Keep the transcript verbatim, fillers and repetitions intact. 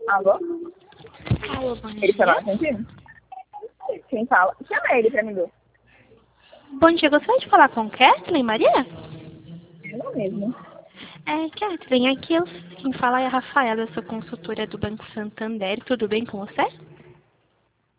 Alô? Alô, bom Ele dia. fala contigo? Quem fala? Chama ele pra mim, Lu. Bom dia, gostaria de falar com Kathleen, Maria? Ela mesmo. É, Kathleen, aqui eu, quem fala é a Rafaela, eu sou consultora do Banco Santander. Tudo bem com você?